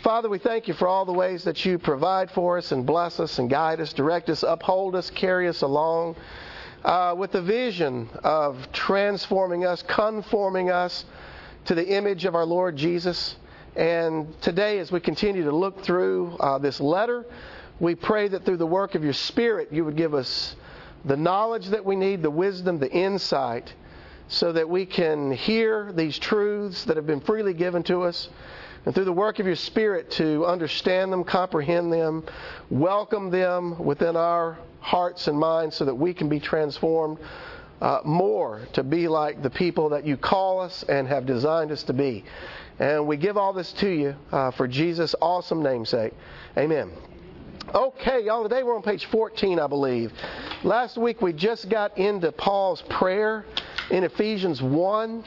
Father, we thank you for all the ways that you provide for us and bless us and guide us, direct us, uphold us, carry us along with the vision of transforming us, conforming us to the image of our Lord Jesus. And today, as we continue to look through this letter, we pray that through the work of your Spirit, you would give us the knowledge that we need, the wisdom, the insight, so that we can hear these truths that have been freely given to us, and through the work of your Spirit to understand them, comprehend them, welcome them within our hearts and minds so that we can be transformed more to be like the people that you call us and have designed us to be. And we give all this to you for Jesus' awesome name's sake. Amen. Okay, y'all, today we're on page 14, I believe. Last week we just got into Paul's prayer in Ephesians 1.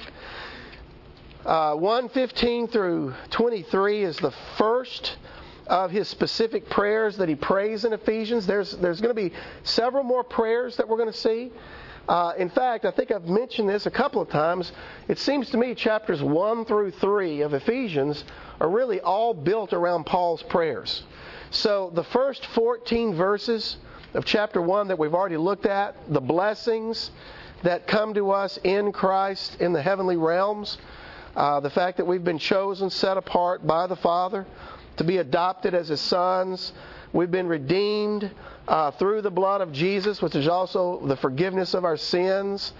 1:15 through 23 is the first of his specific prayers that he prays in Ephesians. There's going to be several more prayers that we're going to see. In fact, I think I've mentioned this a couple of times. It seems to me chapters 1 through 3 of Ephesians are really all built around Paul's prayers. So the first 14 verses of chapter 1 that we've already looked at, the blessings that come to us in Christ in the heavenly realms, the fact that we've been chosen, set apart by the Father to be adopted as His sons. We've been redeemed through the blood of Jesus, which is also the forgiveness of our sins,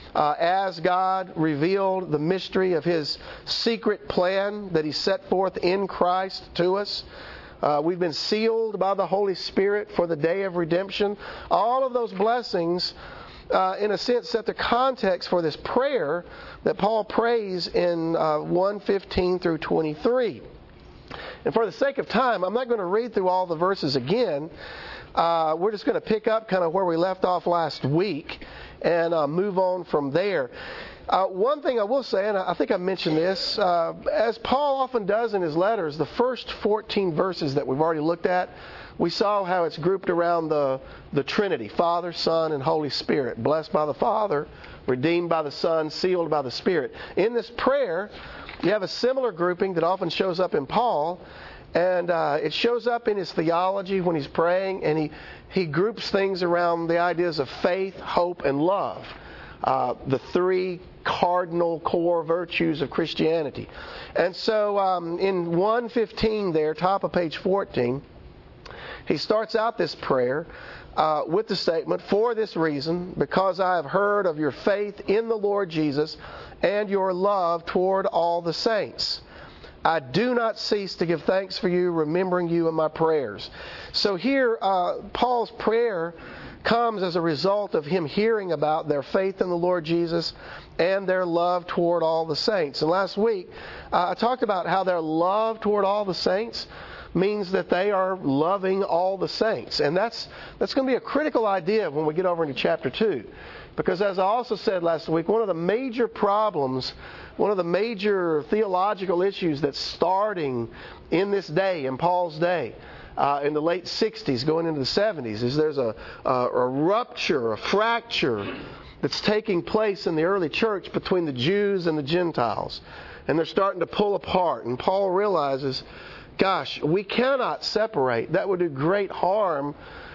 as God revealed the mystery of His secret plan that He set forth in Christ to us. We've been sealed by the Holy Spirit for the day of redemption. All of those blessings, in a sense, set the context for this prayer that Paul prays in 1:15 through 23. And for the sake of time, I'm not going to read through all the verses again. We're just going to pick up kind of where we left off last week and move on from there. One thing I will say, and I think I mentioned this, as Paul often does in his letters, the first 14 verses that we've already looked at, we saw how it's grouped around the Trinity, Father, Son, and Holy Spirit. Blessed by the Father, redeemed by the Son, sealed by the Spirit. In this prayer, you have a similar grouping that often shows up in Paul, and it shows up in his theology when he's praying, and he groups things around the ideas of faith, hope, and love. The three cardinal core virtues of Christianity. And so in 1:15 there, top of page 14, he starts out this prayer with the statement, "For this reason, because I have heard of your faith in the Lord Jesus and your love toward all the saints, I do not cease to give thanks for you, remembering you in my prayers." So here, Paul's prayer comes as a result of him hearing about their faith in the Lord Jesus and their love toward all the saints. And last week, I talked about how their love toward all the saints means that they are loving all the saints. And that's going to be a critical idea when we get over into chapter 2. Because as I also said last week, one of the major problems, one of the major theological issues that's starting in this day, in Paul's day, in the late 60s, going into the 70s, is there's a rupture, a fracture that's taking place in the early church between the Jews and the Gentiles. And they're starting to pull apart. And Paul realizes, gosh, we cannot separate. That would do great harm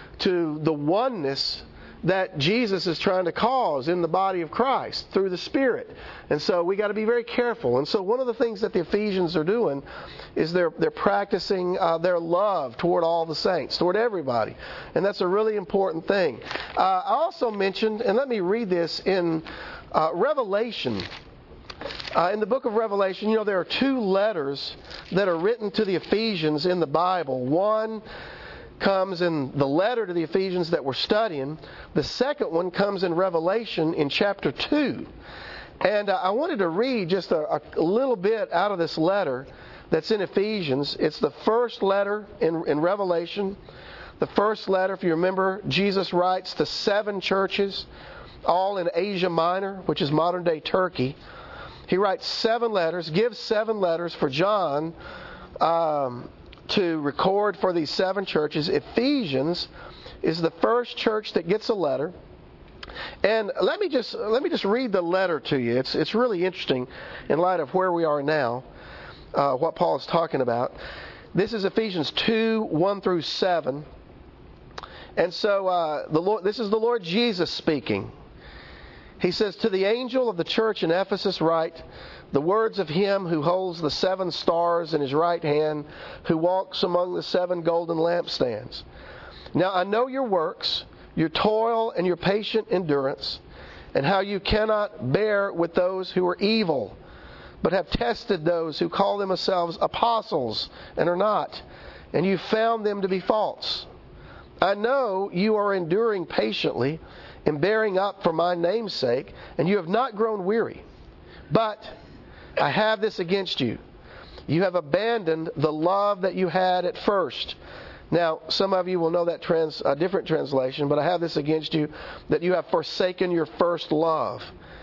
to the oneness that Jesus is trying to cause in the body of Christ through the Spirit. And so we got to be very careful. And so one of the things that the Ephesians are doing is they're practicing their love toward all the saints, toward everybody. And that's a really important thing. I also mentioned, and let me read this in Revelation. In the book of Revelation, you know, there are two letters that are written to the Ephesians in the Bible. One comes in the letter to the Ephesians that we're studying. The second one comes in Revelation in chapter 2. And I wanted to read just a little bit out of this letter that's in Ephesians. It's the first letter in Revelation. The first letter, if you remember, Jesus writes to 7 churches, all in Asia Minor, which is modern-day Turkey. He writes 7 letters, gives 7 letters for John to record for these 7 churches. Ephesians is the first church that gets a letter. And let me just read the letter to you. It's really interesting in light of where we are now, what Paul is talking about. This is Ephesians 2, 1 through 7. And so this is the Lord Jesus speaking. He says, "To the angel of the church in Ephesus write, the words of him who holds the 7 stars in his right hand, who walks among the 7 golden lampstands. Now I know your works, your toil and your patient endurance, and how you cannot bear with those who are evil, but have tested those who call themselves apostles and are not, and you found them to be false. I know you are enduring patiently and bearing up for my name's sake, and you have not grown weary. But I have this against you. You have abandoned the love that you had at first." Now, some of you will know that a different translation, but I have this against you, that you have forsaken your first love.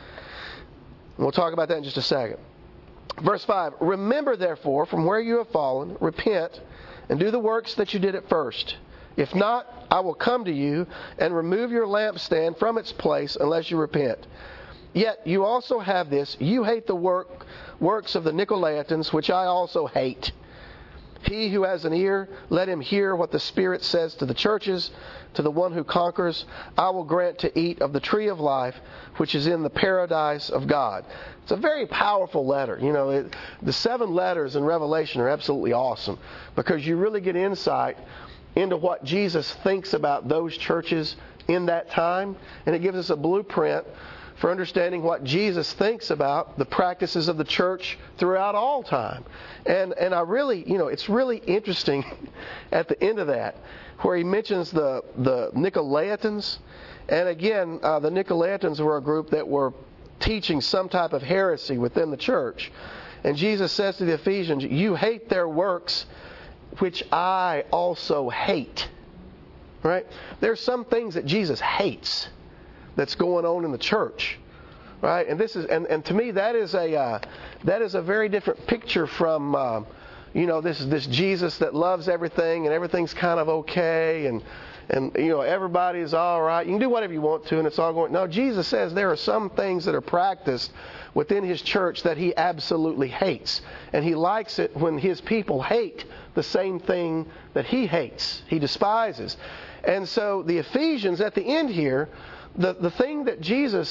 And we'll talk about that in just a second. Verse 5, "Remember therefore from where you have fallen, repent, and do the works that you did at first. If not, I will come to you and remove your lampstand from its place unless you repent. Yet you also have this, you hate the works of the Nicolaitans, which I also hate. He who has an ear, let him hear what the Spirit says to the churches. To the one who conquers, I will grant to eat of the tree of life, which is in the paradise of God." It's a very powerful letter. You know, the 7 letters in Revelation are absolutely awesome because you really get insight into what Jesus thinks about those churches in that time, and it gives us a blueprint for understanding what Jesus thinks about the practices of the church throughout all time. And I really, it's really interesting at the end of that, where he mentions the Nicolaitans. And again, the Nicolaitans were a group that were teaching some type of heresy within the church. And Jesus says to the Ephesians, "You hate their works, which I also hate." Right? There's some things that Jesus hates that's going on in the church, right? And this is, and to me, that is a very different picture from, this Jesus that loves everything and everything's kind of okay and everybody's all right. You can do whatever you want to, and it's all going. No, Jesus says there are some things that are practiced within His church that He absolutely hates, and He likes it when His people hate the same thing that He hates, He despises. And so the Ephesians at the end here. The thing that Jesus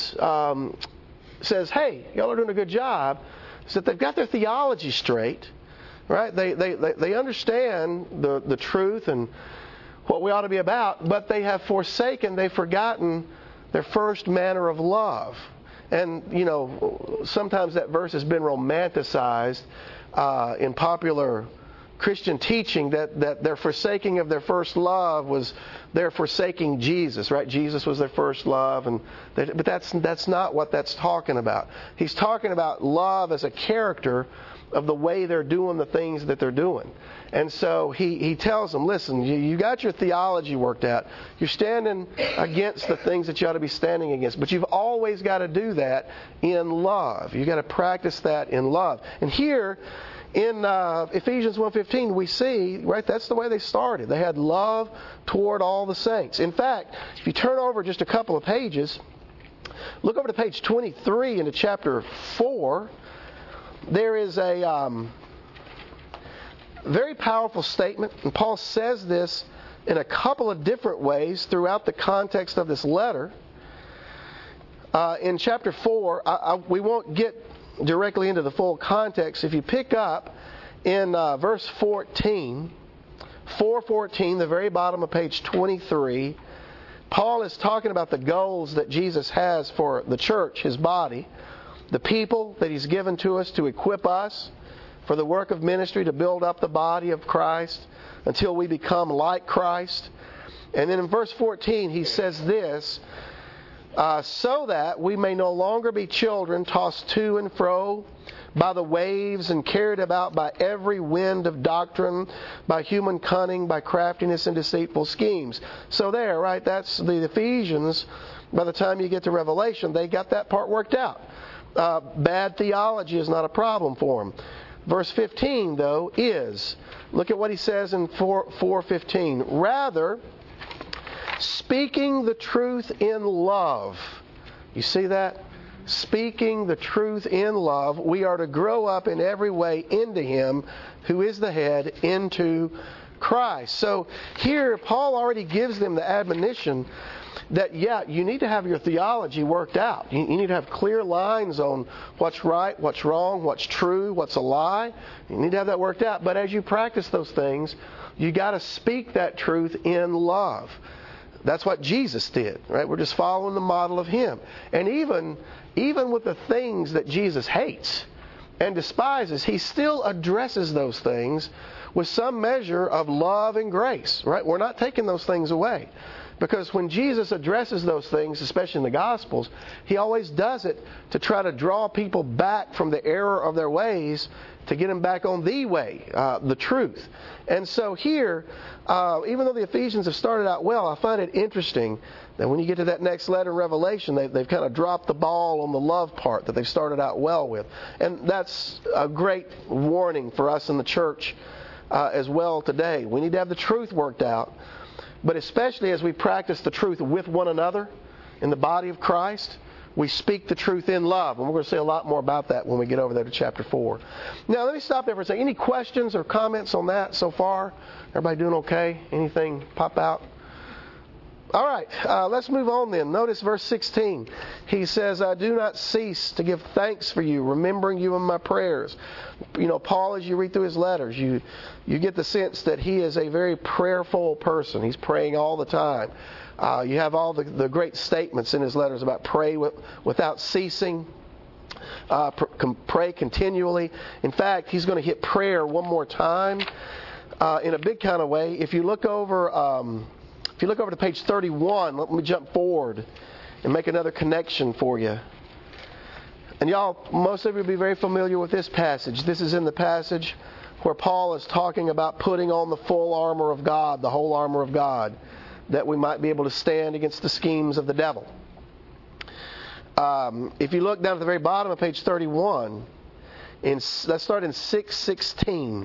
says, "Hey, y'all are doing a good job," is that they've got their theology straight, right? They understand the truth and what we ought to be about, but they have they've forgotten their first manner of love. And, sometimes that verse has been romanticized in popular Christian teaching that their forsaking of their first love was their forsaking Jesus, right? Jesus was their first love, but that's not what that's talking about. He's talking about love as a character of the way they're doing the things that they're doing. And so he tells them, listen, you got your theology worked out. You're standing against the things that you ought to be standing against, but you've always got to do that in love. You've got to practice that in love. And here, in Ephesians 1:15, we see, right, that's the way they started. They had love toward all the saints. In fact, if you turn over just a couple of pages, look over to page 23 into chapter 4, there is a very powerful statement, and Paul says this in a couple of different ways throughout the context of this letter. In chapter 4, we won't get directly into the full context. If you pick up in verse 14, 4:14, the very bottom of page 23, Paul is talking about the goals that Jesus has for the church, His body, the people that He's given to us to equip us for the work of ministry, to build up the body of Christ until we become like Christ. And then in verse 14, he says this, so that we may no longer be children tossed to and fro by the waves and carried about by every wind of doctrine, by human cunning, by craftiness and deceitful schemes. So there, right, that's the Ephesians. By the time you get to Revelation, they got that part worked out. Bad theology is not a problem for them. Verse 15, though, is, look at what he says in 4:15. Rather, speaking the truth in love. You see that? speaking the truth in love, we are to grow up in every way into Him who is the head, into Christ. So here, Paul already gives them the admonition that, you need to have your theology worked out. You need to have clear lines on what's right, what's wrong, what's true, what's a lie. You need to have that worked out. But as you practice those things, you got to speak that truth in love. That's what Jesus did, right? We're just following the model of Him. And even with the things that Jesus hates and despises, He still addresses those things with some measure of love and grace, right? We're not taking those things away. Because when Jesus addresses those things, especially in the Gospels, He always does it to try to draw people back from the error of their ways to get them back on the way, the truth. And so here, even though the Ephesians have started out well, I find it interesting that when you get to that next letter in Revelation, they've kind of dropped the ball on the love part that they've started out well with. And that's a great warning for us in the church as well today. We need to have the truth worked out. But especially as we practice the truth with one another in the body of Christ, we speak the truth in love. And we're going to say a lot more about that when we get over there to chapter 4. Now, let me stop there for a second. Any questions or comments on that so far? Everybody doing okay? Anything pop out? All right, let's move on then. Notice verse 16. He says, I do not cease to give thanks for you, remembering you in my prayers. You know, Paul, as you read through his letters, you get the sense that he is a very prayerful person. He's praying all the time. You have all the great statements in his letters about pray without ceasing, pray continually. In fact, he's going to hit prayer one more time in a big kind of way. If you look over to page 31, let me jump forward and make another connection for you. And y'all, most of you will be very familiar with this passage. This is in the passage where Paul is talking about putting on the full armor of God, the whole armor of God, that we might be able to stand against the schemes of the devil. If you look down at the very bottom of page 31, let's start in 6:16.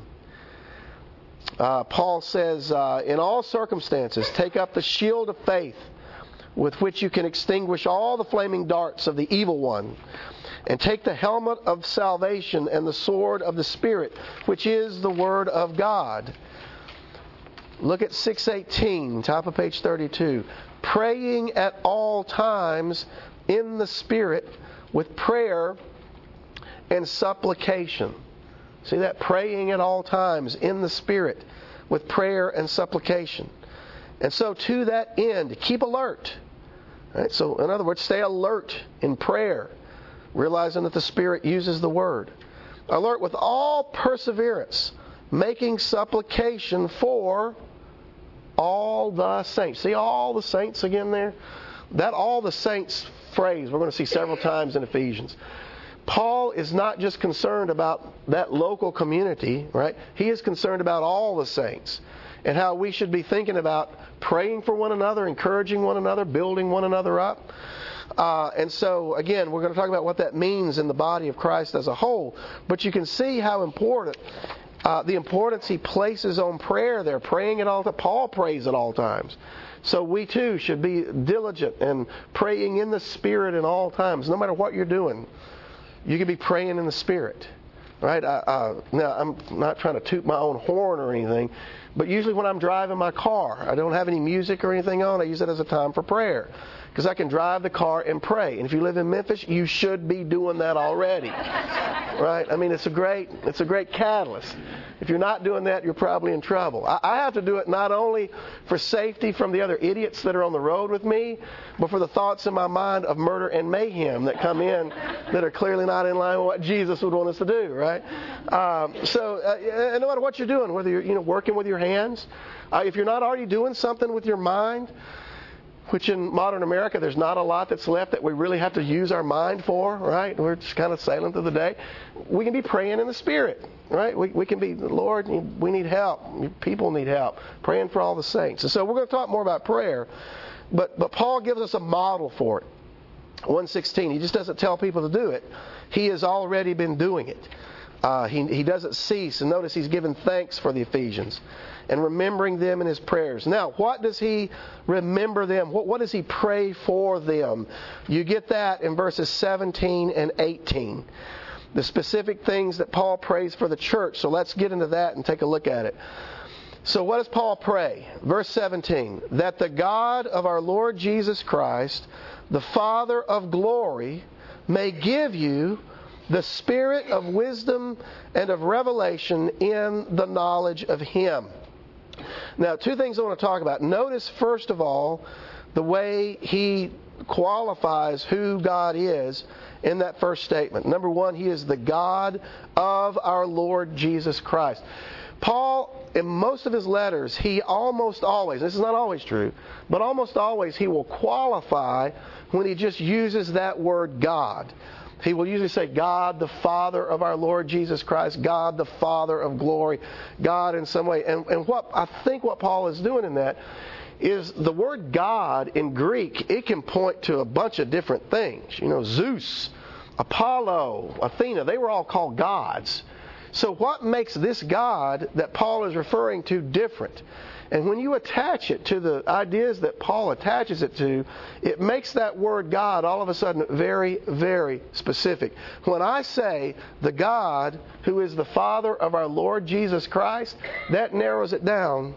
Paul says, in all circumstances, take up the shield of faith with which you can extinguish all the flaming darts of the evil one, and take the helmet of salvation and the sword of the Spirit, which is the Word of God. Look at 6:18, top of page 32. Praying at all times in the Spirit with prayer and supplication. See that? Praying at all times in the Spirit with prayer and supplication. And so to that end, keep alert. Right? So in other words, stay alert in prayer, realizing that the Spirit uses the Word. Alert with all perseverance, making supplication for all the saints. See all the saints again there? That all the saints phrase we're going to see several times in Ephesians. Paul is not just concerned about that local community, right? He is concerned about all the saints and how we should be thinking about praying for one another, encouraging one another, building one another up. And so, again, we're going to talk about what that means in the body of Christ as a whole. But you can see how important, the importance he places on prayer there, praying at all times. Paul prays at all times. So we too should be diligent and praying in the Spirit at all times, no matter what you're doing. You can be praying in the Spirit, right? Now, I'm not trying to toot my own horn or anything, but usually when I'm driving my car, I don't have any music or anything on. I use it as a time for prayer because I can drive the car and pray. And if you live in Memphis, you should be doing that already, right? I mean, it's a great catalyst. If you're not doing that, you're probably in trouble. I have to do it not only for safety from the other idiots that are on the road with me, but for the thoughts in my mind of murder and mayhem that come in that are clearly not in line with what Jesus would want us to do, right? So no matter what you're doing, whether you're working with your hands, if you're not already doing something with your mind, which in modern America there's not a lot that's left that we really have to use our mind for, right? We're just kind of sailing through the day. We can be praying in the Spirit, right? We can be, Lord, we need help. People need help. Praying for all the saints. And so we're going to talk more about prayer, but Paul gives us a model for it. 1:16, he just doesn't tell people to do it. He has already been doing it. He doesn't cease. And notice he's given thanks for the Ephesians and remembering them in his prayers. Now, what does he remember them? What does he pray for them? You get that in verses 17 and 18. The specific things that Paul prays for the church. So let's get into that and take a look at it. So what does Paul pray? Verse 17, that the God of our Lord Jesus Christ, the Father of glory, may give you the spirit of wisdom and of revelation in the knowledge of Him. Now, two things I want to talk about. Notice, first of all, the way he qualifies who God is in that first statement. Number one, He is the God of our Lord Jesus Christ. Paul, in most of his letters, he almost always, this is not always true, but almost always he will qualify when he just uses that word God. He will usually say God, the Father of our Lord Jesus Christ, God, the Father of glory, God in some way. And what I think what Paul is doing in that is the word God in Greek, it can point to a bunch of different things. You know, Zeus, Apollo, Athena, they were all called gods. So what makes this God that Paul is referring to different? And when you attach it to the ideas that Paul attaches it to, it makes that word God all of a sudden very, very specific. When I say the God who is the Father of our Lord Jesus Christ, that narrows it down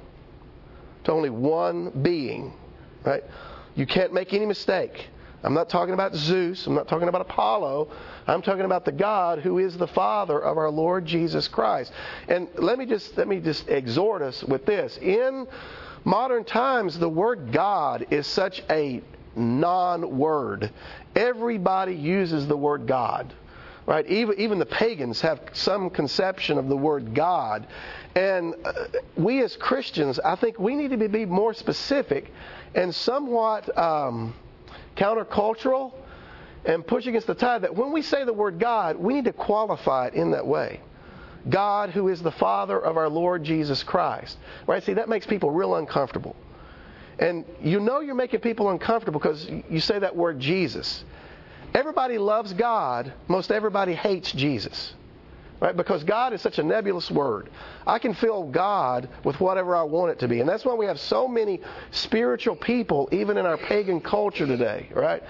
to only one being. Right? You can't make any mistake. I'm not talking about Zeus. I'm not talking about Apollo. I'm talking about the God who is the Father of our Lord Jesus Christ. And let me just exhort us with this. In modern times, the word God is such a non-word. Everybody uses the word God. Right? Even the pagans have some conception of the word God. And we as Christians, I think we need to be more specific and somewhat countercultural and push against the tide that when we say the word God, we need to qualify it in that way. God who is the Father of our Lord Jesus Christ. Right? See, that makes people real uncomfortable. And you know you're making people uncomfortable because you say that word Jesus. Everybody loves God. Most everybody hates Jesus. Right? Because God is such a nebulous word. I can fill God with whatever I want it to be. And that's why we have so many spiritual people, even in our pagan culture today. Right?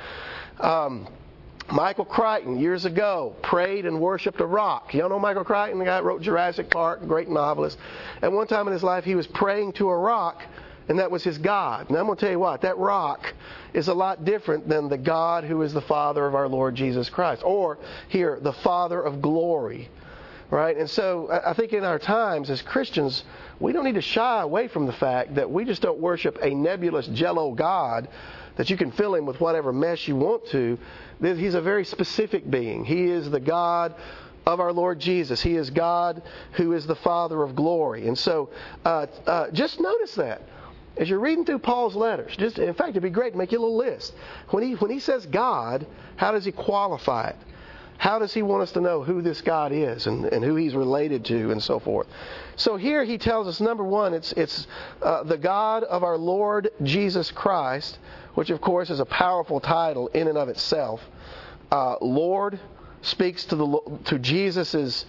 Michael Crichton, years ago, prayed and worshipped a rock. You all know Michael Crichton, the guy that wrote Jurassic Park, great novelist. At one time in his life, he was praying to a rock, and that was his God. And I'm going to tell you what, that rock is a lot different than the God who is the Father of our Lord Jesus Christ. Or, here, the Father of glory. Right? And so I think in our times as Christians, we don't need to shy away from the fact that we just don't worship a nebulous jello God that you can fill him with whatever mess you want to. He's a very specific being. He is the God of our Lord Jesus. He is God who is the Father of glory. And so just notice that. As you're reading through Paul's letters, in fact, it'd be great to make you a little list. When he says God, how does he qualify it? How does he want us to know who this God is and who he's related to and so forth? So here he tells us, number one, it's the God of our Lord Jesus Christ, which of course is a powerful title in and of itself. Lord speaks to Jesus'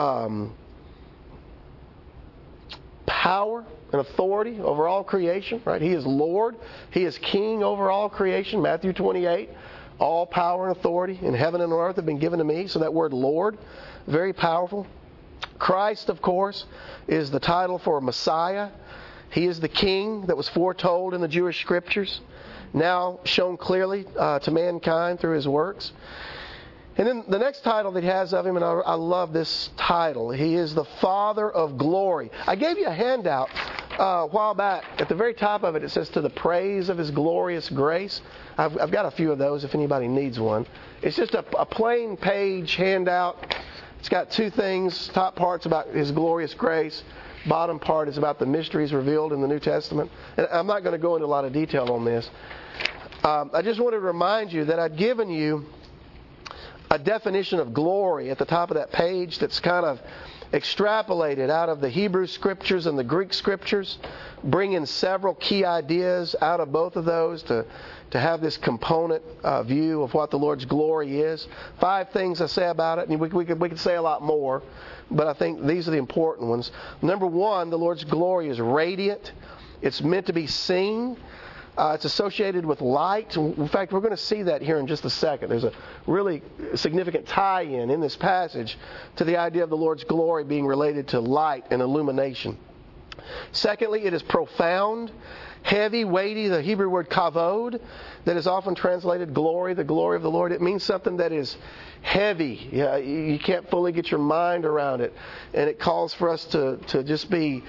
power and authority over all creation. Right? He is Lord. He is King over all creation. Matthew 28. All power and authority in heaven and on earth have been given to me. So that word Lord, very powerful. Christ, of course, is the title for Messiah. He is the King that was foretold in the Jewish Scriptures, now shown clearly to mankind through His works. And then the next title that he has of Him, and I love this title, He is the Father of glory. I gave you a handout a while back. At the very top of it, it says, to the praise of His glorious grace. I've got a few of those if anybody needs one. It's just a plain page handout. It's got two things. Top part's about His glorious grace. Bottom part is about the mysteries revealed in the New Testament. And I'm not going to go into a lot of detail on this. I just wanted to remind you that I'd given you a definition of glory at the top of that page that's kind of extrapolated out of the Hebrew Scriptures and the Greek Scriptures, bringing several key ideas out of both of those to have this component view of what the Lord's glory is. 5 things I say about it, and we could say a lot more, but I think these are the important ones. Number 1, the Lord's glory is radiant. It's meant to be seen. It's associated with light. In fact, we're going to see that here in just a second. There's a really significant tie-in in this passage to the idea of the Lord's glory being related to light and illumination. Secondly, it is profound, heavy, weighty. The Hebrew word kavod, that is often translated glory, the glory of the Lord. It means something that is heavy. You can't fully get your mind around it. And it calls for us to just be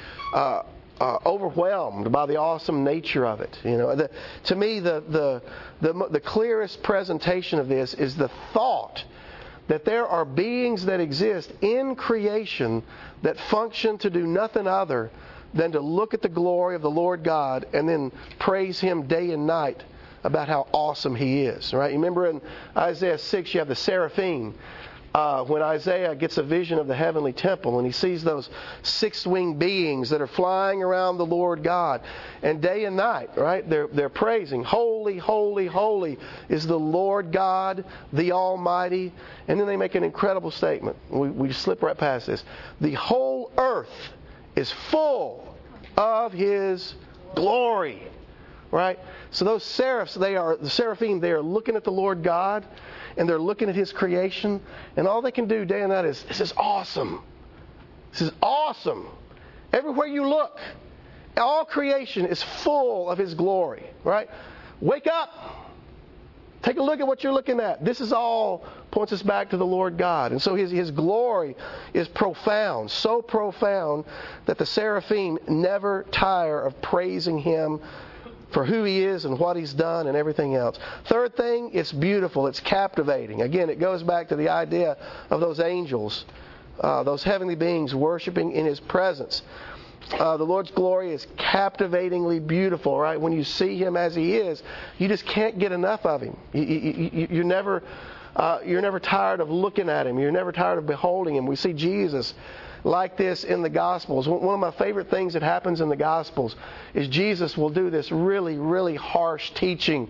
overwhelmed by the awesome nature of it. To me, the clearest presentation of this is the thought that there are beings that exist in creation that function to do nothing other than to look at the glory of the Lord God and then praise Him day and night about how awesome He is. Right? You remember in Isaiah 6, you have the seraphim. When Isaiah gets a vision of the heavenly temple and he sees those 6-winged beings that are flying around the Lord God, and day and night, right, they're praising, holy, holy, holy is the Lord God, the Almighty. And then they make an incredible statement. We slip right past this. The whole earth is full of His glory. Right? So those seraphs, the seraphim, they are looking at the Lord God, and they're looking at His creation, and all they can do day and night is, this is awesome. This is awesome. Everywhere you look, all creation is full of His glory. Right? Wake up. Take a look at what you're looking at. This is all points us back to the Lord God. And so His glory is profound, so profound that the seraphim never tire of praising Him for who He is and what He's done and everything else. Third thing, it's beautiful. It's captivating. Again, it goes back to the idea of those angels, those heavenly beings worshiping in His presence. The Lord's glory is captivatingly beautiful, right? When you see Him as He is, you just can't get enough of Him. You're never tired of looking at Him. You're never tired of beholding Him. We see Jesus like this in the Gospels. One of my favorite things that happens in the Gospels is Jesus will do this really, really harsh teaching.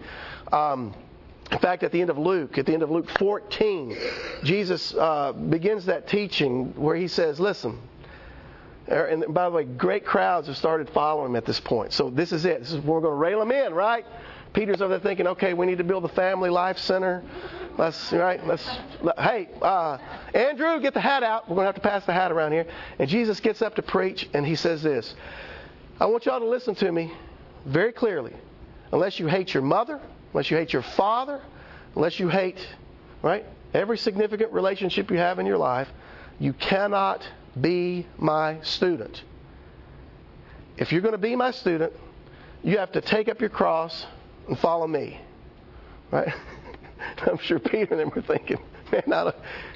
In fact, at the end of Luke 14, Jesus begins that teaching where He says, listen, and by the way, great crowds have started following Him at this point. So this is it. This is where we're going to rail Him in, right? Peter's over there thinking, okay, we need to build a family life center. Hey, Andrew, get the hat out. We're going to have to pass the hat around here. And Jesus gets up to preach, and He says this. I want y'all to listen to me very clearly. Unless you hate your mother, unless you hate your father, unless you hate, right, every significant relationship you have in your life, you cannot be my student. If you're going to be my student, you have to take up your cross and follow me. Right? I'm sure Peter and them were thinking, man, I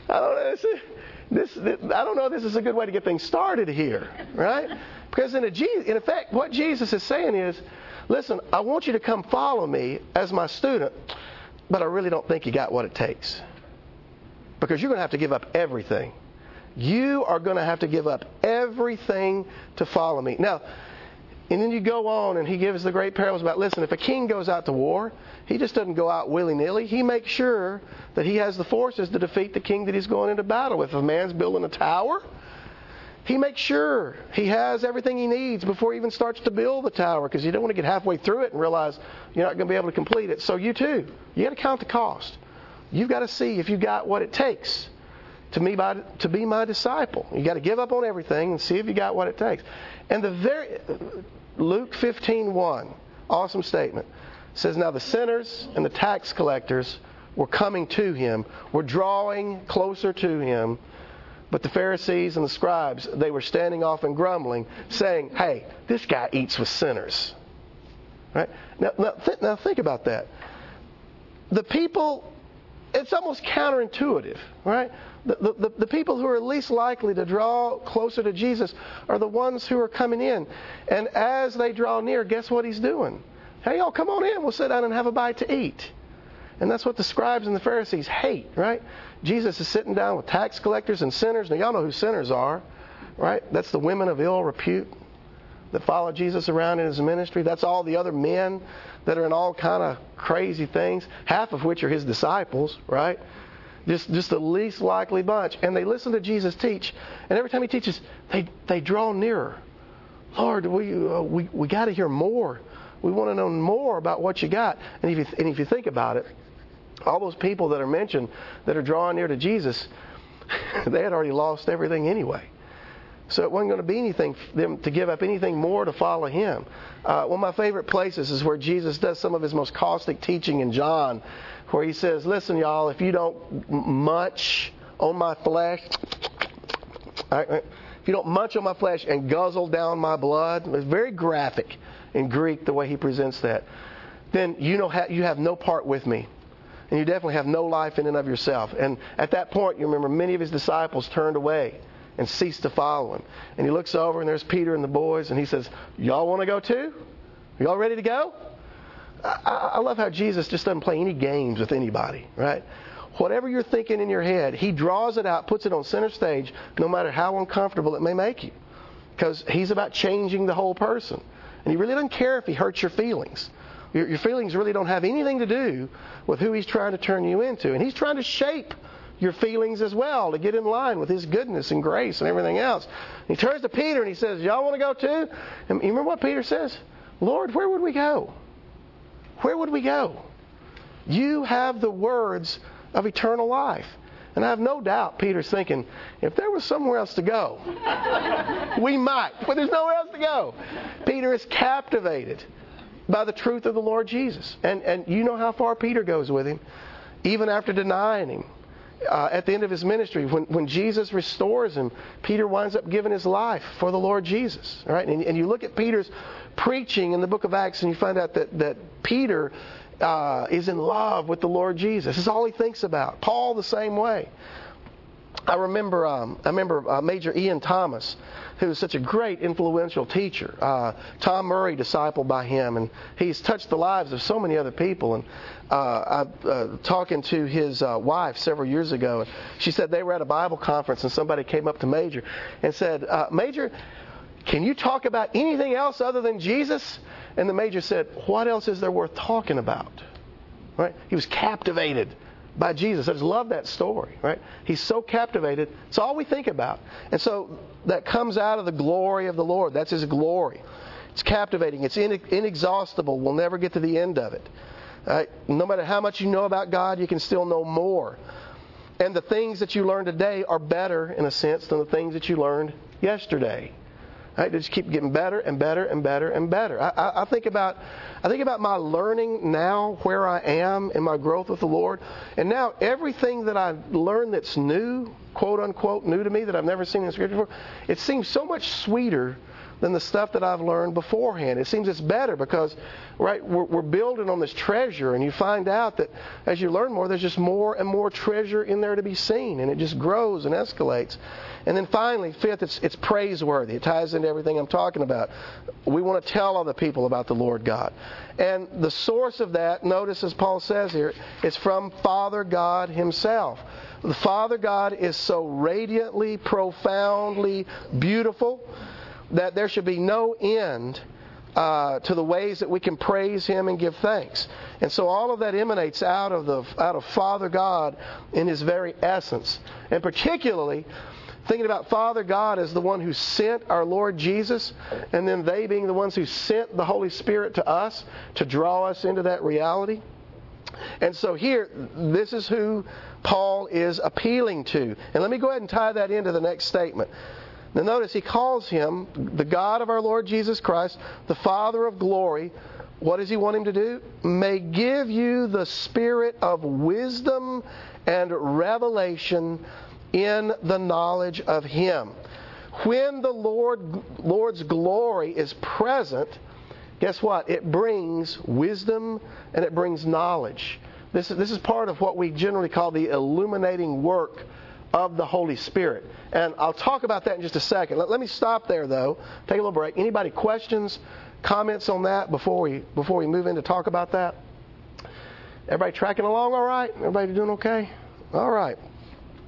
don't know if this is a good way to get things started here. Right? Because in effect, what Jesus is saying is, listen, I want you to come follow me as my student, but I really don't think you got what it takes. Because you're going to have to give up everything. You are going to have to give up everything to follow me. Now, and then you go on and He gives the great parables about, listen, if a king goes out to war, he just doesn't go out willy-nilly. He makes sure that he has the forces to defeat the king that he's going into battle with. If a man's building a tower, he makes sure he has everything he needs before he even starts to build the tower, because you don't want to get halfway through it and realize you're not going to be able to complete it. So you too, you got to count the cost. You've got to see if you got what it takes to be my disciple. You got to give up on everything and see if you got what it takes. And Luke 15:1, awesome statement, says, now the sinners and the tax collectors were coming to Him, were drawing closer to Him, but the Pharisees and the scribes, they were standing off and grumbling, saying, hey, this guy eats with sinners. Right? Now think about that. The people, it's almost counterintuitive, right? The people who are least likely to draw closer to Jesus are the ones who are coming in. And as they draw near, guess what He's doing? Hey, y'all, come on in. We'll sit down and have a bite to eat. And that's what the scribes and the Pharisees hate, right? Jesus is sitting down with tax collectors and sinners. Now, y'all know who sinners are. right? That's the women of ill repute that follow Jesus around in his ministry. That's all the other men that are in all kind of crazy things, half of which are his disciples, right? Just the least likely bunch. And they listen to Jesus teach, and every time he teaches, they draw nearer. Lord, we got to hear more. We want to know more about what you got. And if you think about it, all those people that are mentioned that are drawing near to Jesus, they had already lost everything anyway. So it wasn't going to be anything for them to give up anything more to follow him. One of my favorite places is where Jesus does some of his most caustic teaching in John, where he says, listen, y'all, if you don't munch on my flesh, if you don't munch on my flesh and guzzle down my blood, it's very graphic in Greek the way he presents that, then you have no part with me. And you definitely have no life in and of yourself. And at that point, you remember many of his disciples turned away and ceased to follow him. And he looks over, and there's Peter and the boys, and he says, y'all want to go too? Y'all ready to go? I love how Jesus just doesn't play any games with anybody, right? Whatever you're thinking in your head, he draws it out, puts it on center stage, no matter how uncomfortable it may make you. Because he's about changing the whole person. And he really doesn't care if he hurts your feelings. Your feelings really don't have anything to do with who he's trying to turn you into. And he's trying to shape your feelings as well to get in line with his goodness and grace and everything else. And he turns to Peter and he says, y'all want to go too? And you remember what Peter says? Lord, where would we go? Where would we go? You have the words of eternal life. And I have no doubt Peter's thinking, if there was somewhere else to go, we might. But there's nowhere else to go. Peter is captivated by the truth of the Lord Jesus. And you know how far Peter goes with him, even after denying him. At the end of his ministry, when Jesus restores him, Peter winds up giving his life for the Lord Jesus. Right? And you look at Peter's preaching in the book of Acts, and you find out that Peter is in love with the Lord Jesus. This is all he thinks about. Paul the same way. I remember Major Ian Thomas, who is such a great influential teacher. Tom Murray discipled by him, and he's touched the lives of so many other people. And talking to his wife several years ago, she said they were at a Bible conference, and somebody came up to Major and said, Major, can you talk about anything else other than Jesus? And the Major said, what else is there worth talking about? Right? He was captivated by Jesus. I just love that story, right? He's so captivated. It's all we think about. And so that comes out of the glory of the Lord. That's his glory. It's captivating. It's inexhaustible. We'll never get to the end of it. No matter how much you know about God, you can still know more. And the things that you learn today are better, in a sense, than the things that you learned yesterday. Right? They just keep getting better and better and better and better. I think about my learning now, where I am in my growth with the Lord. And now everything that I learn that's new, quote unquote, new to me, that I've never seen in Scripture before, it seems so much sweeter than the stuff that I've learned beforehand. It seems it's better because, right, we're building on this treasure, and you find out that as you learn more, there's just more and more treasure in there to be seen, and it just grows and escalates. And then finally, fifth, it's praiseworthy. It ties into everything I'm talking about. We want to tell other people about the Lord God. And the source of that, notice as Paul says here, is from Father God himself. The Father God is so radiantly, profoundly beautiful that there should be no end to the ways that we can praise him and give thanks. And so all of that emanates out of Father God in his very essence. And particularly, thinking about Father God as the one who sent our Lord Jesus, and then they being the ones who sent the Holy Spirit to us to draw us into that reality. And so here, this is who Paul is appealing to. And let me go ahead and tie that into the next statement. Now notice he calls him the God of our Lord Jesus Christ, the Father of glory. What does he want him to do? May give you the spirit of wisdom and revelation in the knowledge of him. When the Lord's glory is present, guess what? It brings wisdom and it brings knowledge. This is part of what we generally call the illuminating work of the Holy Spirit. And I'll talk about that in just a second. Let me stop there, though. Take a little break. Anybody questions, comments on that before we move in to talk about that? Everybody tracking along all right? Everybody doing okay? All right.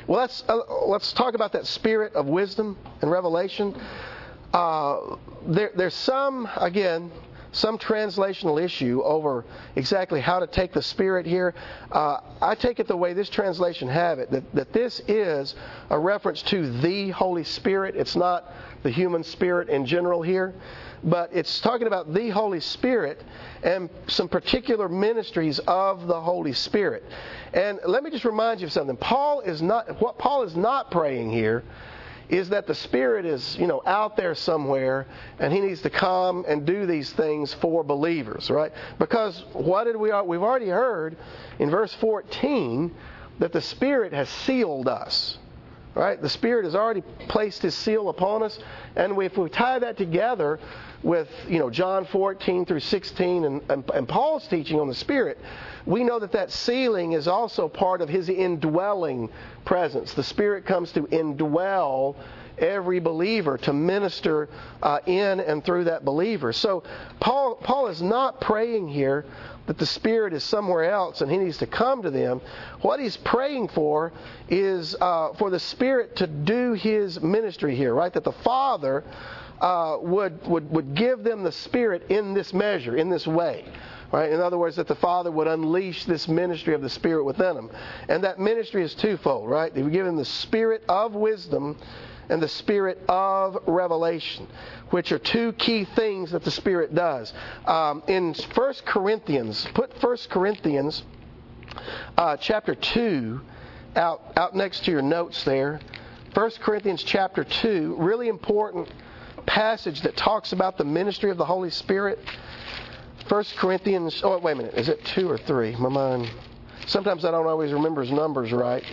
Well, let's talk about that spirit of wisdom and revelation. There's some translational issue over exactly how to take the Spirit here. I take it the way this translation have it, that this is a reference to the Holy Spirit. It's not the human spirit in general here, but it's talking about the Holy Spirit and some particular ministries of the Holy Spirit. And let me just remind you of something. What Paul is not praying here is that the Spirit is, out there somewhere and He needs to come and do these things for believers, right? Because we've already heard in verse 14 that the Spirit has sealed us, right? The Spirit has already placed His seal upon us, and if we tie that together with, John 14 through 16 and Paul's teaching on the Spirit, we know that sealing is also part of His indwelling presence. The Spirit comes to indwell every believer, to minister in and through that believer. So Paul is not praying here that the Spirit is somewhere else and He needs to come to them. What he's praying for is for the Spirit to do His ministry here, right? That the Father would give them the Spirit in this measure, in this way. Right? In other words, that the Father would unleash this ministry of the Spirit within them. And that ministry is twofold, right? He would give them the Spirit of wisdom and the Spirit of revelation, which are two key things that the Spirit does. In 1 Corinthians, put 1 Corinthians chapter 2 out next to your notes there. 1 Corinthians chapter 2, really important passage that talks about the ministry of the Holy Spirit. 1 Corinthians, wait a minute, is it 2 or 3? My mind, sometimes I don't always remember numbers right.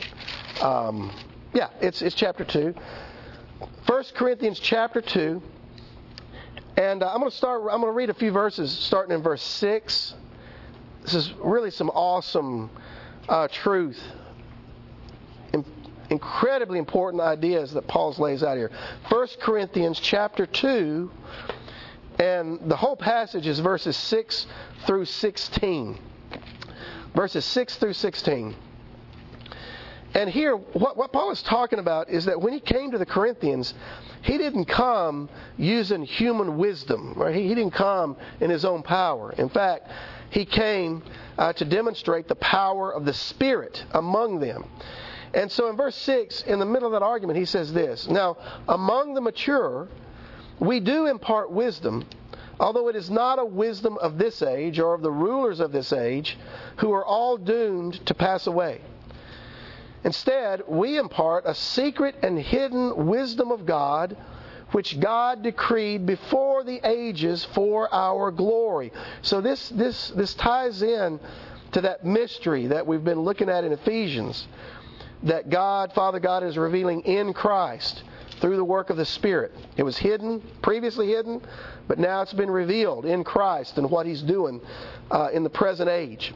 It's chapter 2. 1 Corinthians chapter 2. And I'm going to read a few verses starting in verse 6. This is really some awesome truth. Incredibly important ideas that Paul lays out here. 1 Corinthians chapter 2. And the whole passage is verses 6 through 16. Verses 6 through 16. And here, what Paul is talking about is that when he came to the Corinthians, he didn't come using human wisdom. Right? He didn't come in his own power. In fact, he came to demonstrate the power of the Spirit among them. And so in verse 6, in the middle of that argument, he says this: "Now, among the mature, we do impart wisdom, although it is not a wisdom of this age or of the rulers of this age, who are all doomed to pass away. Instead, we impart a secret and hidden wisdom of God, which God decreed before the ages for our glory." So this ties in to that mystery that we've been looking at in Ephesians, that Father God is revealing in Christ through the work of the Spirit. It was hidden, previously hidden, but now it's been revealed in Christ and what He's doing in the present age.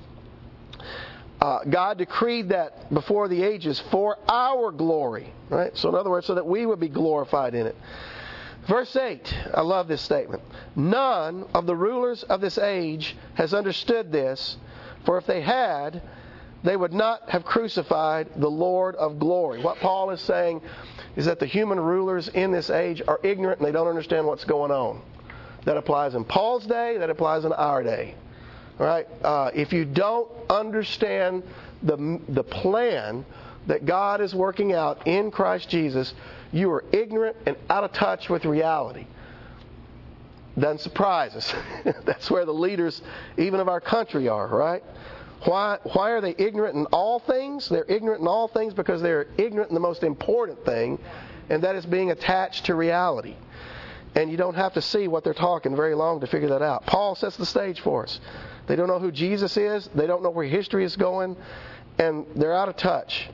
God decreed that before the ages for our glory. Right? So in other words, so that we would be glorified in it. Verse 8, I love this statement. "None of the rulers of this age has understood this, for if they had, they would not have crucified the Lord of glory." What Paul is saying is that the human rulers in this age are ignorant and they don't understand what's going on. That applies in Paul's day, that applies in our day. All right? If you don't understand the plan that God is working out in Christ Jesus, you are ignorant and out of touch with reality. Doesn't surprise us. That's where the leaders, even of our country, are, right? Why are they ignorant in all things? They're ignorant in all things because they're ignorant in the most important thing, and that is being attached to reality. And you don't have to see what they're talking very long to figure that out. Paul sets the stage for us. They don't know who Jesus is. They don't know where history is going, and they're out of touch.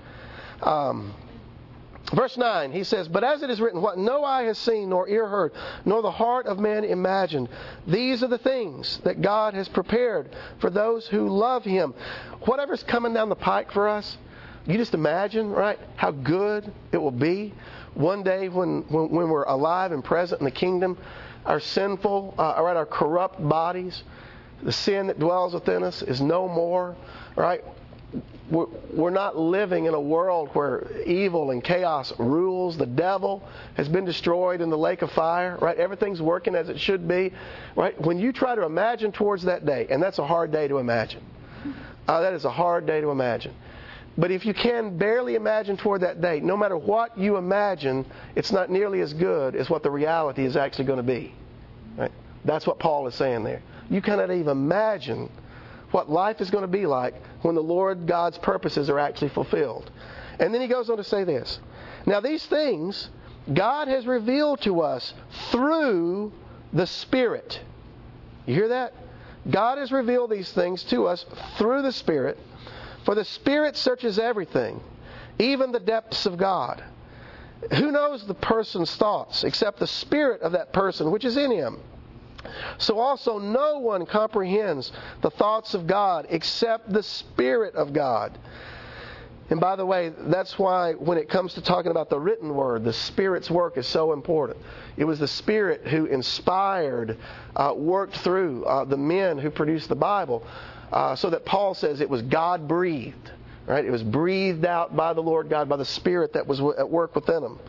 Verse 9, he says, "But as it is written, what no eye has seen, nor ear heard, nor the heart of man imagined, these are the things that God has prepared for those who love Him." Whatever's coming down the pike for us, you just imagine, right, how good it will be one day when we're alive and present in the kingdom. Our sinful, our corrupt bodies, the sin that dwells within us is no more, right? we're not living in a world where evil and chaos rules. The devil has been destroyed in the lake of fire, right? Everything's working as it should be, right? When you try to imagine towards that day, and that's a hard day to imagine. That is a hard day to imagine. But if you can barely imagine toward that day, no matter what you imagine, it's not nearly as good as what the reality is actually going to be. Right? That's what Paul is saying there. You cannot even imagine what life is going to be like when the Lord God's purposes are actually fulfilled. And then he goes on to say this. Now these things God has revealed to us through the Spirit. You hear that? God has revealed these things to us through the Spirit. For the Spirit searches everything, even the depths of God. Who knows the person's thoughts except the spirit of that person which is in him? So also no one comprehends the thoughts of God except the Spirit of God. And by the way, that's why when it comes to talking about the written word, the Spirit's work is so important. It was the Spirit who inspired, worked through the men who produced the Bible. So that Paul says it was God-breathed. Right? It was breathed out by the Lord God, by the Spirit that was at work within them.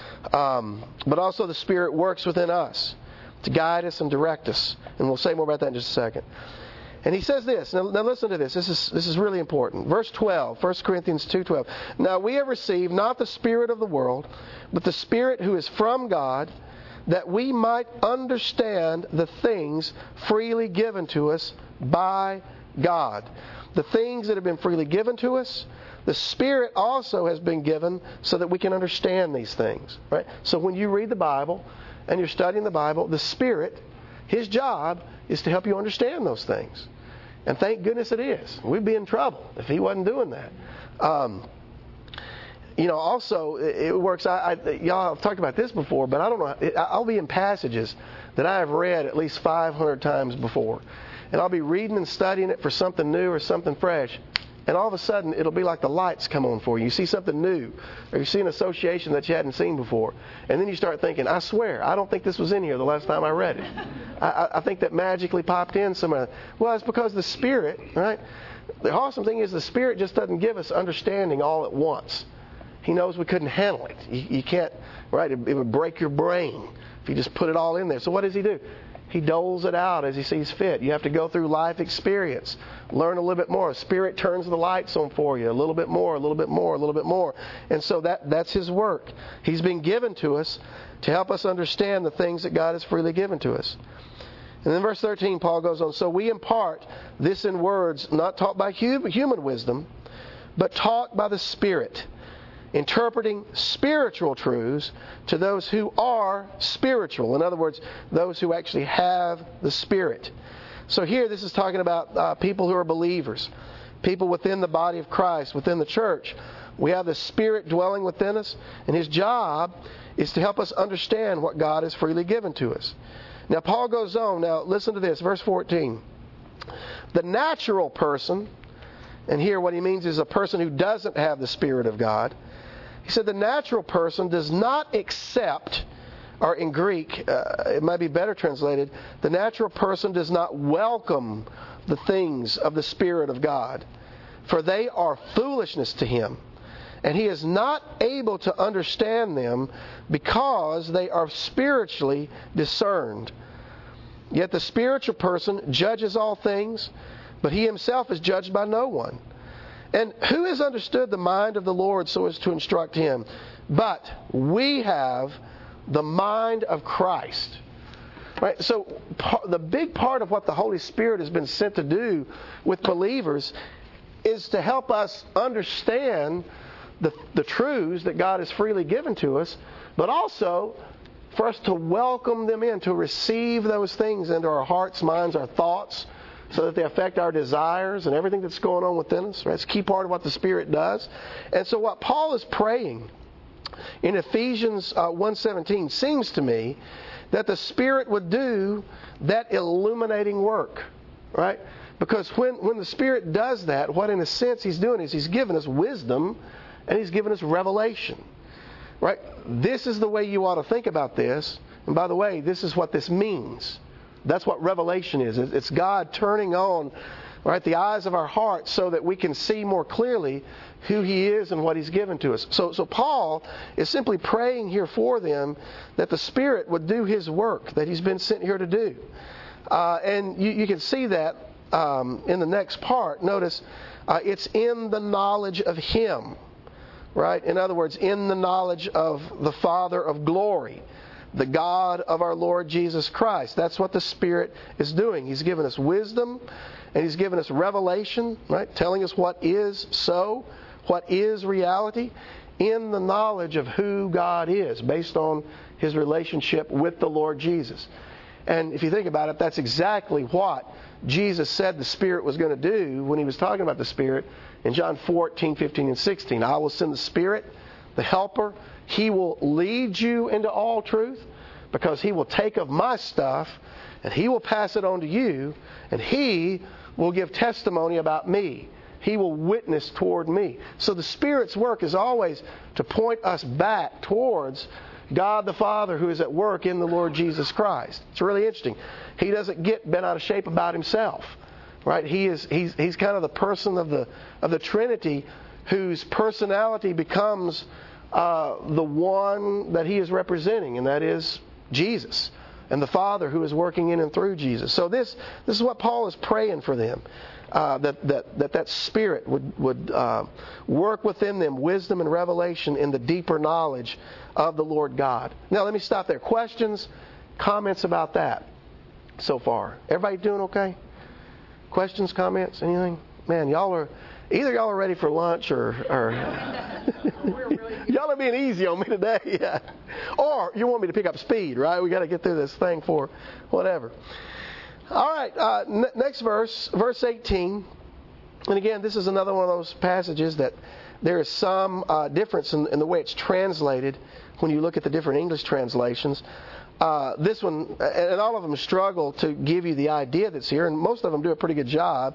But also the Spirit works within us to guide us and direct us. And we'll say more about that in just a second. And he says this. Now listen to this. This is really important. Verse 12, 1 Corinthians 2:12. Now we have received not the spirit of the world, but the Spirit who is from God, that we might understand the things freely given to us by God. The things that have been freely given to us, the Spirit also has been given so that we can understand these things. Right? So when you read the Bible and you're studying the Bible, the Spirit, His job is to help you understand those things. And thank goodness it is. We'd be in trouble if He wasn't doing that. Also, it works. Y'all have talked about this before, but I don't know. I'll be in passages that I have read at least 500 times before. And I'll be reading and studying it for something new or something fresh. And all of a sudden, it'll be like the lights come on for you. You see something new, or you see an association that you hadn't seen before. And then you start thinking, I swear, I don't think this was in here the last time I read it. I think that magically popped in somewhere. Well, it's because the Spirit, right? The awesome thing is the Spirit just doesn't give us understanding all at once. He knows we couldn't handle it. You can't, right? It would break your brain if you just put it all in there. So what does He do? He doles it out as He sees fit. You have to go through life experience. Learn a little bit more. Spirit turns the lights on for you. A little bit more, a little bit more, a little bit more. And so that's His work. He's been given to us to help us understand the things that God has freely given to us. And then verse 13, Paul goes on, so we impart this in words not taught by human wisdom, but taught by the Spirit, interpreting spiritual truths to those who are spiritual. In other words, those who actually have the Spirit. So here this is talking about people who are believers, people within the body of Christ, within the church. We have the Spirit dwelling within us, and His job is to help us understand what God has freely given to us. Now Paul goes on. Now listen to this, verse 14. The natural person, and here what he means is a person who doesn't have the Spirit of God. He said the natural person does not accept, or in Greek, it might be better translated, the natural person does not welcome the things of the Spirit of God, for they are foolishness to him, and he is not able to understand them because they are spiritually discerned. Yet the spiritual person judges all things, but he himself is judged by no one. And who has understood the mind of the Lord so as to instruct him? But we have the mind of Christ. Right? So the big part of what the Holy Spirit has been sent to do with believers is to help us understand the truths that God has freely given to us, but also for us to welcome them in, to receive those things into our hearts, minds, our thoughts, so that they affect our desires and everything that's going on within us. Right? It's a key part of what the Spirit does. And so what Paul is praying in Ephesians 1:17 seems to me that the Spirit would do that illuminating work. Right? Because when the Spirit does that, what in a sense He's doing is He's given us wisdom and He's given us revelation. Right? This is the way you ought to think about this. And by the way, this is what this means. That's what revelation is. It's God turning on right? The eyes of our heart, so that we can see more clearly who He is and what He's given to us. So Paul is simply praying here for them that the Spirit would do His work that He's been sent here to do. And you can see that in the next part. Notice, it's in the knowledge of Him, right? In other words, in the knowledge of the Father of glory, the God of our Lord Jesus Christ. That's what the Spirit is doing. He's given us wisdom, and He's given us revelation, right? Telling us what is so, what is reality, in the knowledge of who God is, based on His relationship with the Lord Jesus. And if you think about it, that's exactly what Jesus said the Spirit was going to do when He was talking about the Spirit in John 14, 15, and 16. I will send the Spirit, the Helper. He will lead you into all truth, because He will take of my stuff and He will pass it on to you, and He will give testimony about me. He will witness toward me. So the Spirit's work is always to point us back towards God the Father, who is at work in the Lord Jesus Christ. It's really interesting. He doesn't get bent out of shape about Himself, right? He's kind of the person of the Trinity, whose personality becomes the one that He is representing, and that is Jesus, and the Father who is working in and through Jesus. So this is what Paul is praying for them, that Spirit would work within them wisdom and revelation in the deeper knowledge of the Lord God. Now let me stop there. Questions, comments about that so far? Everybody doing okay? Questions, comments, anything? Man, y'all are ready for lunch or y'all are being easy on me today. Yeah. Or you want me to pick up speed, right? We got to get through this thing for whatever. All right, next verse 18. And again, this is another one of those passages that there is some difference in the way it's translated when you look at the different English translations. This one, and all of them struggle to give you the idea that's here, and most of them do a pretty good job.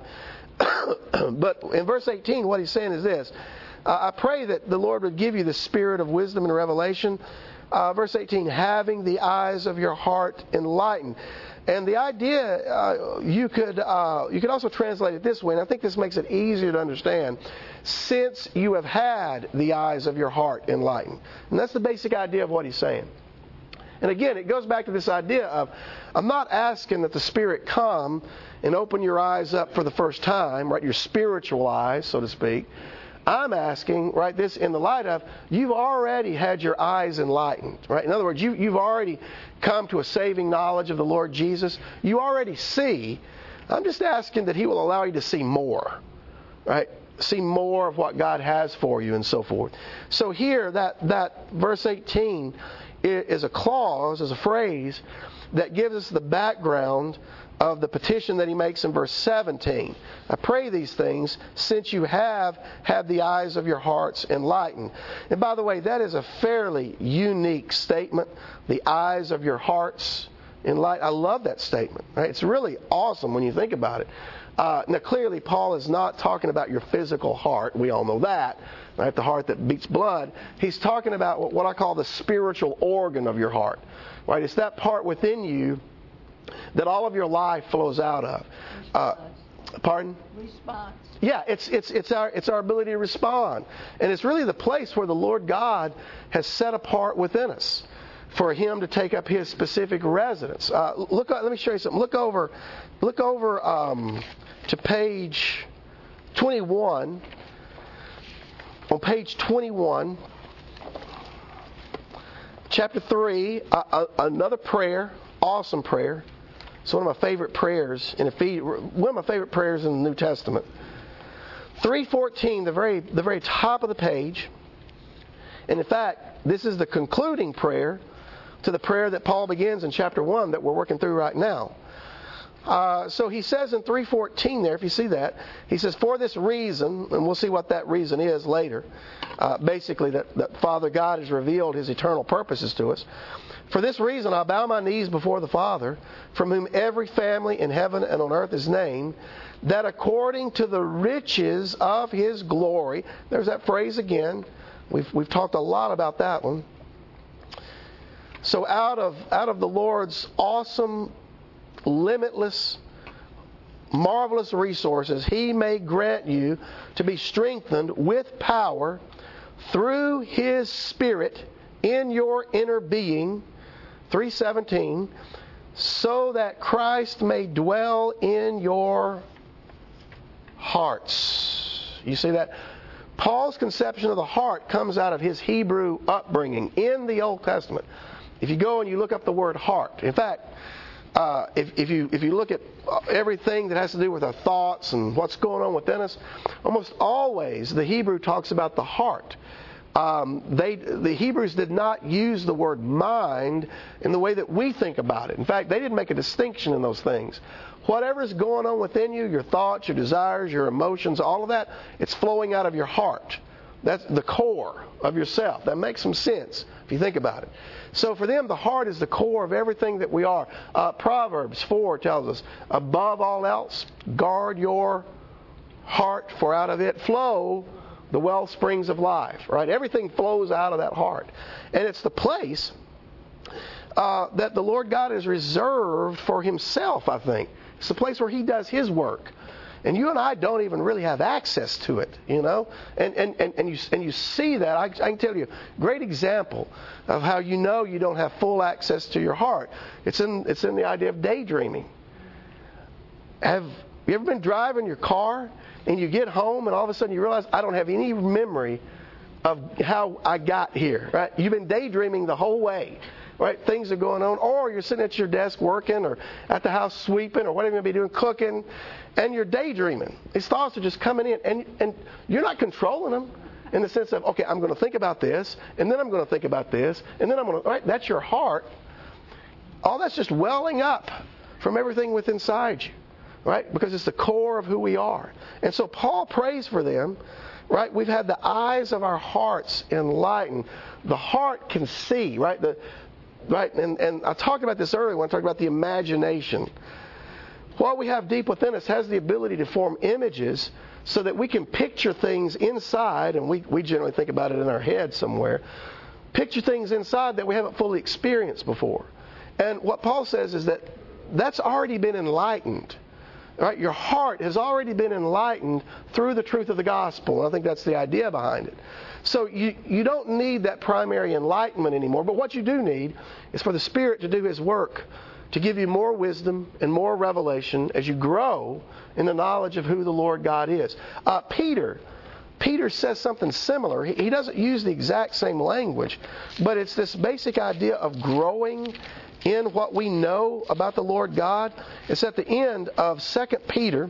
But in verse 18, what he's saying is this. I pray that the Lord would give you the spirit of wisdom and revelation. Verse 18, having the eyes of your heart enlightened. And the idea, you could also translate it this way, and I think this makes it easier to understand. Since you have had the eyes of your heart enlightened. And that's the basic idea of what he's saying. And again, it goes back to this idea of, I'm not asking that the Spirit come and open your eyes up for the first time, right, your spiritual eyes, so to speak. I'm asking, right, this in the light of, you've already had your eyes enlightened, right? In other words, you've already come to a saving knowledge of the Lord Jesus. You already see. I'm just asking that He will allow you to see more, right? See more of what God has for you and so forth. So here, that verse 18 is a clause, is a phrase that gives us the background of the petition that he makes in verse 17. I pray these things since you have had the eyes of your hearts enlightened. And by the way, that is a fairly unique statement, the eyes of your hearts enlightened. I love that statement. Right? It's really awesome when you think about it. Now, clearly, Paul is not talking about your physical heart. We all know that, right? The heart that beats blood. He's talking about what I call the spiritual organ of your heart, right? It's that part within you that all of your life flows out of. Pardon? Response. Yeah, it's our ability to respond, and it's really the place where the Lord God has set apart within us for Him to take up His specific residence. Let me show you something. Look over to page 21. On page 21, chapter 3, another prayer, awesome prayer. It's one of my favorite prayers in one of my favorite prayers in the New Testament. 3:14, the very top of the page. And in fact, this is the concluding prayer to the prayer that Paul begins in chapter 1 that we're working through right now. So he says in 3:14 there, if you see that, he says, for this reason, and we'll see what that reason is later, basically that Father God has revealed His eternal purposes to us. For this reason I bow my knees before the Father, from whom every family in heaven and on earth is named, that according to the riches of His glory, there's that phrase again, we've talked a lot about that one. So out of the Lord's awesome, limitless, marvelous resources, He may grant you to be strengthened with power through His Spirit in your inner being, 3:17, so that Christ may dwell in your hearts. You see that? Paul's conception of the heart comes out of his Hebrew upbringing in the Old Testament. If you go and you look up the word heart, in fact, if you look at everything that has to do with our thoughts and what's going on within us, almost always the Hebrew talks about the heart. The Hebrews did not use the word mind in the way that we think about it. In fact, they didn't make a distinction in those things. Whatever's going on within you, your thoughts, your desires, your emotions, all of that, it's flowing out of your heart. That's the core of yourself. That makes some sense if you think about it. So for them, the heart is the core of everything that we are. Proverbs 4 tells us, above all else, guard your heart, for out of it flow the well springs of life. Right? Everything flows out of that heart. And it's the place that the Lord God has reserved for Himself, I think. It's the place where He does His work. And you and I don't even really have access to it, you know. And you see that. I can tell you a great example of how you know you don't have full access to your heart. It's in the idea of daydreaming. Have you ever been driving your car and you get home and all of a sudden you realize, I don't have any memory of how I got here, right? You've been daydreaming the whole way, right? Things are going on. Or you're sitting at your desk working or at the house sweeping or whatever you may be doing, cooking, and you're daydreaming. These thoughts are just coming in, and you're not controlling them in the sense of, okay, I'm going to think about this, and then I'm going to think about this, and then I'm going to, right? That's your heart. All that's just welling up from everything within inside you, right? Because it's the core of who we are. And so Paul prays for them, right? We've had the eyes of our hearts enlightened. The heart can see, right? Right? And I talked about this earlier when I talked about the imagination. What we have deep within us has the ability to form images so that we can picture things inside, and we generally think about it in our head somewhere, picture things inside that we haven't fully experienced before. And what Paul says is that that's already been enlightened. Right? Your heart has already been enlightened through the truth of the gospel. I think that's the idea behind it. So you don't need that primary enlightenment anymore. But what you do need is for the Spirit to do His work, to give you more wisdom and more revelation as you grow in the knowledge of who the Lord God is. Peter says something similar. He doesn't use the exact same language, but it's this basic idea of growing in what we know about the Lord God. It's at the end of 2 Peter.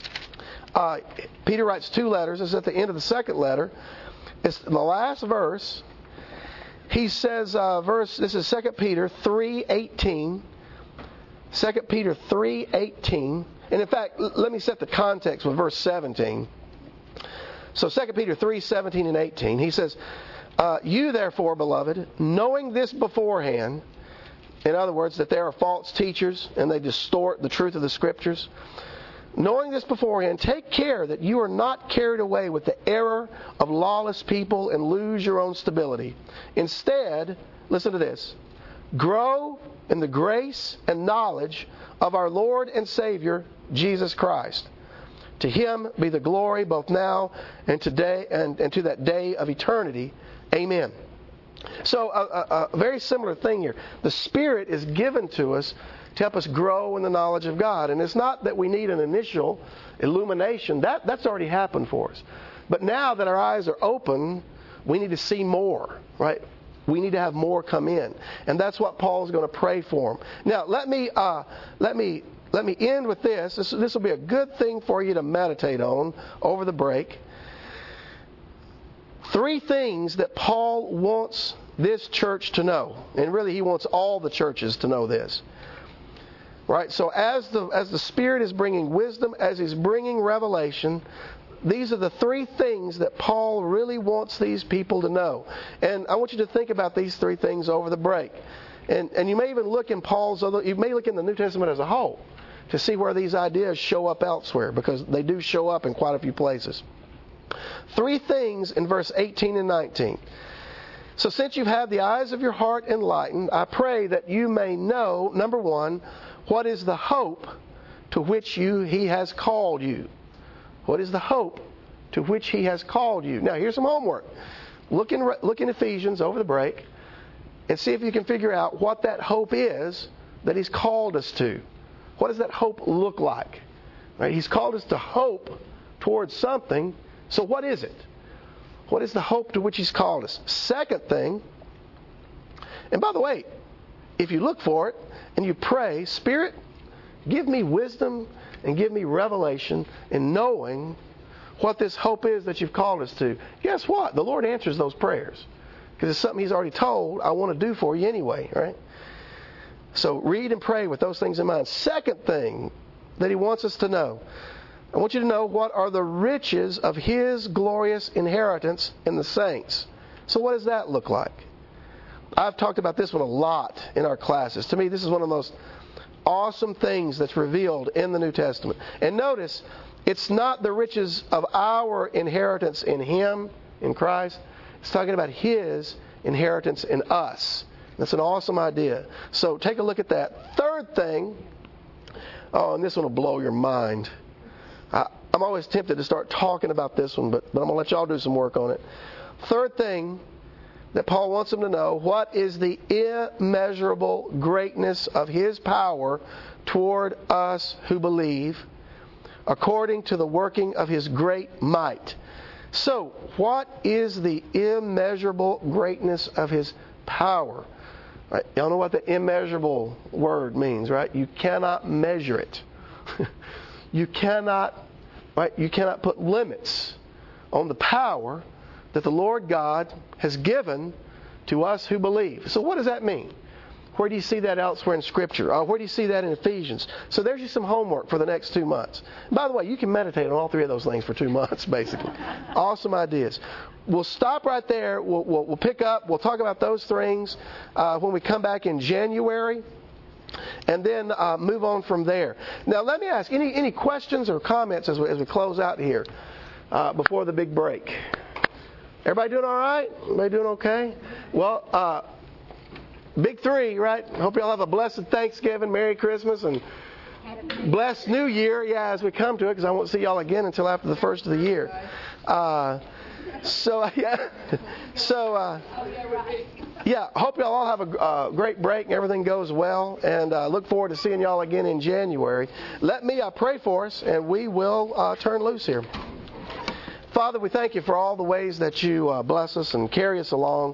Peter writes 2 letters. It's at the end of the second letter. It's the last verse. He says, this is 2 Peter 3:18. 2 Peter 3:18. And in fact, let me set the context with verse 17. So 2 Peter 3:17 and 18. He says, you therefore, beloved, knowing this beforehand, in other words, that there are false teachers and they distort the truth of the Scriptures. Knowing this beforehand, take care that you are not carried away with the error of lawless people and lose your own stability. Instead, listen to this, grow in the grace and knowledge of our Lord and Savior, Jesus Christ. To Him be the glory both now and today and to that day of eternity. Amen. So a very similar thing here. The Spirit is given to us to help us grow in the knowledge of God. And it's not that we need an initial illumination. That's already happened for us. But now that our eyes are open, we need to see more, right? We need to have more come in. And that's what Paul's going to pray for them. Now, let me end with this. This will be a good thing for you to meditate on over the break. 3 things that Paul wants this church to know. And really, he wants all the churches to know this. Right? So as the Spirit is bringing wisdom, as He's bringing revelation, these are the 3 things that Paul really wants these people to know. And I want you to think about these 3 things over the break. And you may even look in you may look in the New Testament as a whole to see where these ideas show up elsewhere, because they do show up in quite a few places. 3 things in verse 18 and 19. So since you've had the eyes of your heart enlightened, I pray that you may know, number 1, what is the hope to which He has called you. What is the hope to which He has called you? Now, here's some homework. Look in Ephesians over the break and see if you can figure out what that hope is that He's called us to. What does that hope look like? Right? He's called us to hope towards something. So what is it? What is the hope to which He's called us? Second thing, and by the way, if you look for it and you pray, Spirit, give me wisdom and give me revelation in knowing what this hope is that you've called us to. Guess what? The Lord answers those prayers because it's something He's already told I want to do for you anyway, right? So read and pray with those things in mind. Second thing that He wants us to know, I want you to know what are the riches of His glorious inheritance in the saints. So what does that look like? I've talked about this one a lot in our classes. To me, this is one of the most awesome things that's revealed in the New Testament. And notice, it's not the riches of our inheritance in Him, in Christ. It's talking about His inheritance in us. That's an awesome idea. So take a look at that. Third thing, and this one will blow your mind. I'm always tempted to start talking about this one, but I'm going to let y'all do some work on it. Third thing that Paul wants them to know, what is the immeasurable greatness of His power toward us who believe, according to the working of His great might. So, what is the immeasurable greatness of His power? Right? Y'all know what the immeasurable word means, right? You cannot measure it. You cannot put limits on the power that the Lord God has given to us who believe. So what does that mean? Where do you see that elsewhere in Scripture? Where do you see that in Ephesians? So there's just some homework for the next 2 months. By the way, you can meditate on all three of those things for 2 months, basically. Awesome ideas. We'll stop right there. We'll pick up. We'll talk about those things when we come back in January. And then move on from there. Now, let me ask, any questions or comments as we close out here before the big break? Everybody doing all right? Everybody doing okay? Well, big three, right? Hope you all have a blessed Thanksgiving, Merry Christmas, and blessed New Year, as we come to it, because I won't see y'all again until after the first of the year. Hope y'all all have a great break and everything goes well, and look forward to seeing y'all again in January. Let me pray for us, and we will turn loose here. Father, we thank You for all the ways that You bless us and carry us along.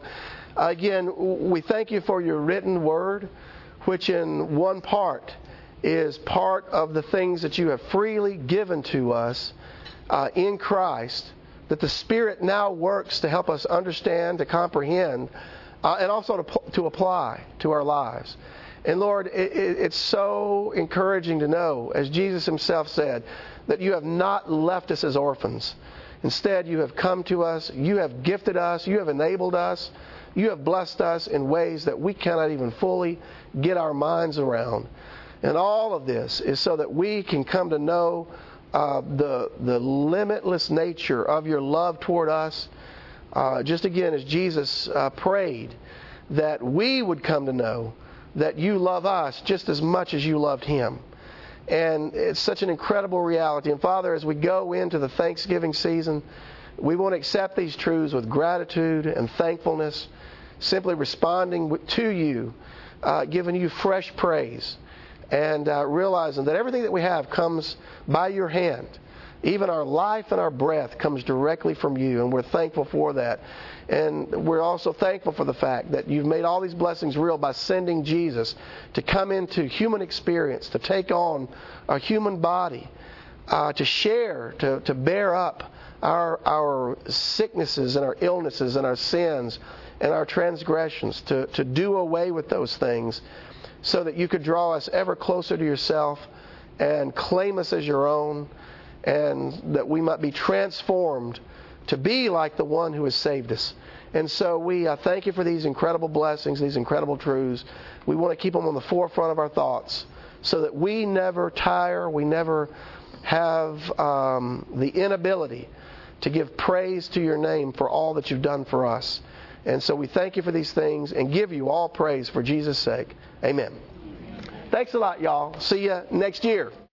Again, we thank You for Your written word, which in one part is part of the things that You have freely given to us in Christ, that the Spirit now works to help us understand, to comprehend, and also to apply to our lives. And Lord, it's so encouraging to know, as Jesus Himself said, that You have not left us as orphans. Instead, You have come to us, You have gifted us, You have enabled us, You have blessed us in ways that we cannot even fully get our minds around. And all of this is so that we can come to know the limitless nature of Your love toward us. Just again, as Jesus prayed, that we would come to know that You love us just as much as You loved Him. And it's such an incredible reality. And Father, as we go into the Thanksgiving season, we want to accept these truths with gratitude and thankfulness, simply responding to You, giving You fresh praise, and realizing that everything that we have comes by Your hand. Even our life and our breath comes directly from You, and we're thankful for that. And we're also thankful for the fact that You've made all these blessings real by sending Jesus to come into human experience, to take on a human body, to share, to bear up our sicknesses and our illnesses and our sins and our transgressions, to do away with those things so that You could draw us ever closer to Yourself and claim us as Your own, and that we might be transformed to be like the one who has saved us. And so we thank You for these incredible blessings, these incredible truths. We want to keep them on the forefront of our thoughts so that we never tire, we never have the inability to give praise to Your name for all that You've done for us. And so we thank You for these things and give You all praise for Jesus' sake. Amen. Thanks a lot, y'all. See you next year.